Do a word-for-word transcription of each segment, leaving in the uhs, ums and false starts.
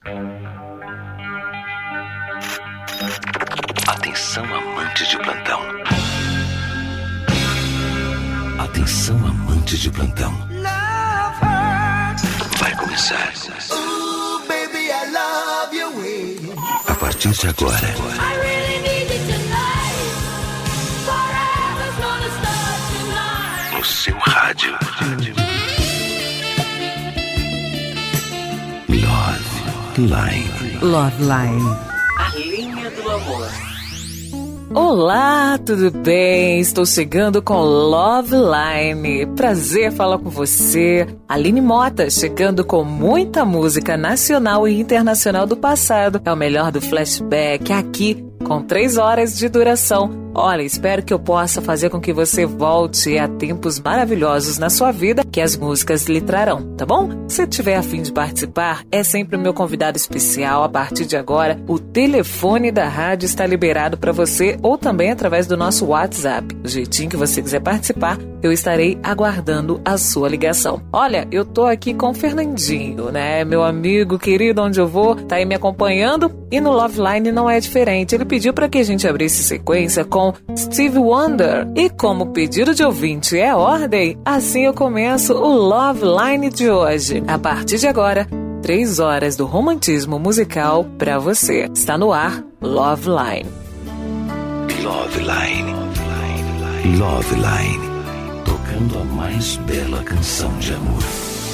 Atenção, amantes de plantão. Atenção, amantes de plantão. Vai começar. A partir de agora, no seu rádio, Love Line. Love Line. A linha do amor. Olá, tudo bem? Estou chegando com Love Line. Prazer falar com você. Aline Mota, chegando com muita música nacional e internacional do passado. É o melhor do flashback aqui, com três horas de duração. Olha, espero que eu possa fazer com que você volte a tempos maravilhosos na sua vida que as músicas lhe trarão, tá bom? Se tiver a fim de participar, é sempre o meu convidado especial. A partir de agora, o telefone da rádio está liberado para você ou também através do nosso WhatsApp. Do jeitinho que você quiser participar, eu estarei aguardando a sua ligação. Olha, eu tô aqui com o Fernandinho, né? Meu amigo querido, onde eu vou, tá aí me acompanhando e no Love Line não é diferente. Ele pediu para que a gente abrisse sequência com Stevie Wonder. E como pedido de ouvinte é ordem, assim eu começo o Love Line de hoje. A partir de agora, três horas do romantismo musical pra você. Está no ar, Love Line. Love Line. Love Line. Tocando a mais bela canção de amor.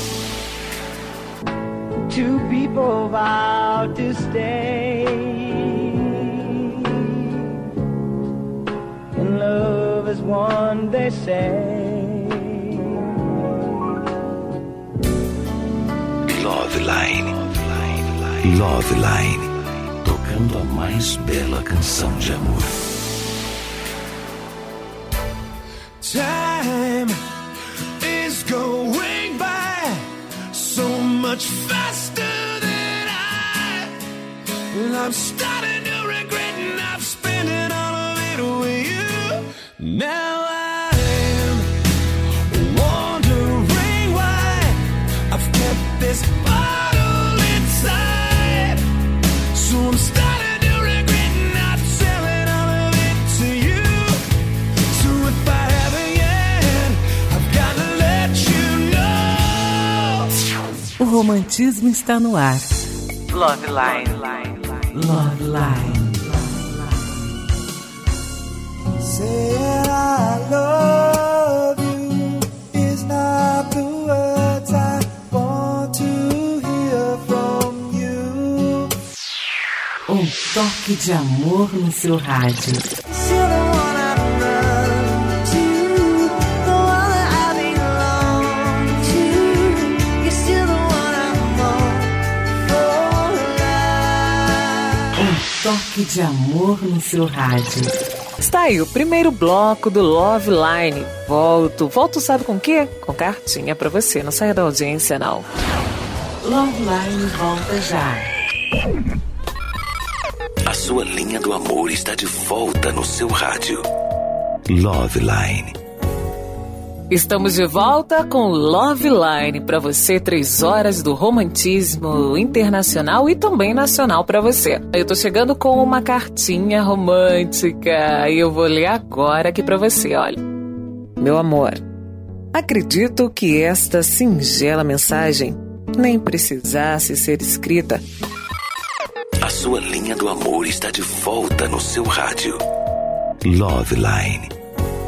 Two people vow to stay. And love is one, they say. Love Line. Love Line. Tocando a mais bela canção de amor. Time is going by so much faster than I. Well, I'm starting to regret and I've spent it all of it with you. Now I'm wondering why I've kept this bottle inside. So I'm starting to regret not selling all of it to you. So if I haven't yet, I've got to let you know. O romantismo está no ar. Love Line. Love Line. Saying I love you is not the words I want to hear from you. Um toque de amor no seu rádio. You're the one I run to, the one that I belong to. You're still the one I'm on for life. Um toque de amor no seu rádio. Está aí o primeiro bloco do Love Line. Volto, volto sabe com o quê? Com cartinha pra você, não saia da audiência não. Love Line volta já. A sua linha do amor está de volta no seu rádio. Love Line. Estamos de volta com Love Line para você, três horas do romantismo internacional e também nacional para você. Eu tô chegando com uma cartinha romântica e eu vou ler agora aqui para você, olha. Meu amor, acredito que esta singela mensagem nem precisasse ser escrita. A sua linha do amor está de volta no seu rádio. Love Line.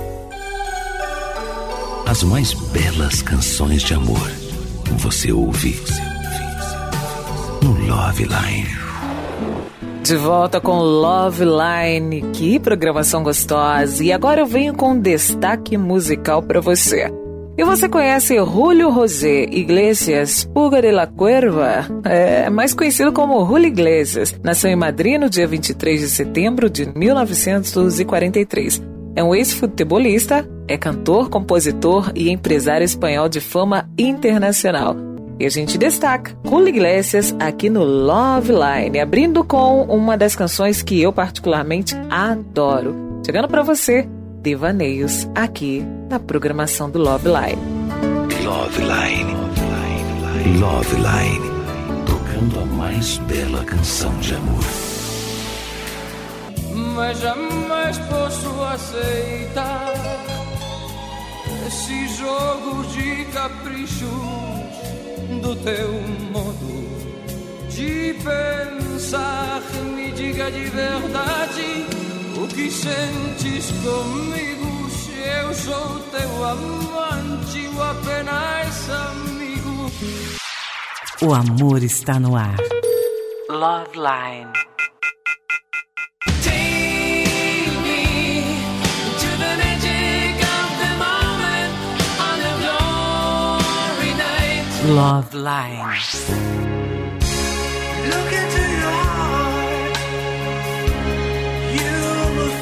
As mais belas canções de amor você ouve no Love Line. De volta com Love Line, que programação gostosa. E agora eu venho com um destaque musical para você. E você conhece Julio José Iglesias Puga de la Cuerva? É mais conhecido como Julio Iglesias. Nasceu em Madrid no dia vinte e três de setembro de mil novecentos e quarenta e três. É um ex-futebolista, é cantor, compositor e empresário espanhol de fama internacional. E a gente destaca Julio Iglesias aqui no Love Line, abrindo com uma das canções que eu particularmente adoro. Chegando pra você, Devaneios, aqui na programação do Love Line. Love Line. Love Line. Tocando tocando a mais bela canção de amor. Mas jamais posso aceitar esse jogo de caprichos do teu modo de pensar. Me diga de verdade o que sentes comigo, se eu sou teu amante ou apenas amigo. O amor está no ar. Love Line. Love Line. Look into your heart, you will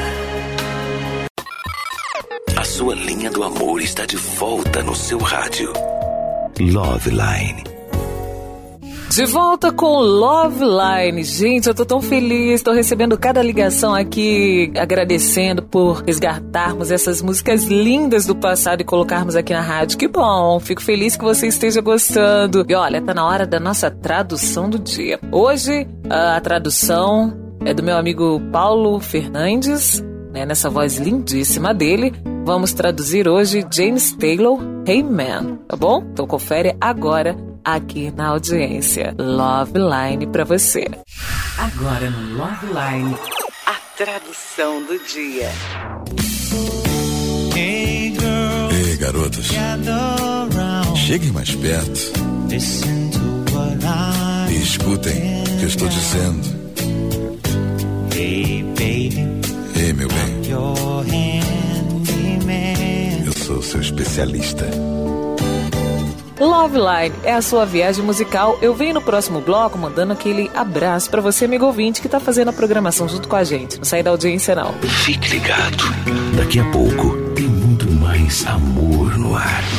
find. A sua linha do amor está de volta no seu rádio. Love Line. De volta com Love Line. Gente, eu tô tão feliz, tô recebendo cada ligação aqui, agradecendo por resgatarmos essas músicas lindas do passado e colocarmos aqui na rádio. Que bom, fico feliz que você esteja gostando. E olha, tá na hora da nossa tradução do dia. Hoje, a tradução é do meu amigo Paulo Fernandes, né, nessa voz lindíssima dele. Vamos traduzir hoje James Taylor, Hey Man, tá bom? Então confere agora aqui na audiência. Love Line pra você. Agora no Love Line, A tradução do dia. Hey girl, Ei, garotas, gather round. cheguem mais perto Listen to what I e escutem o que eu estou dizendo. Hey baby, Ei, meu bem, your handyman. eu sou seu especialista. Love Line é a sua viagem musical. Eu venho no próximo bloco mandando aquele abraço pra você, amigo ouvinte, que tá fazendo a programação junto com a gente. Não sai da audiência, não. Fique ligado. Daqui a pouco tem muito mais amor no ar.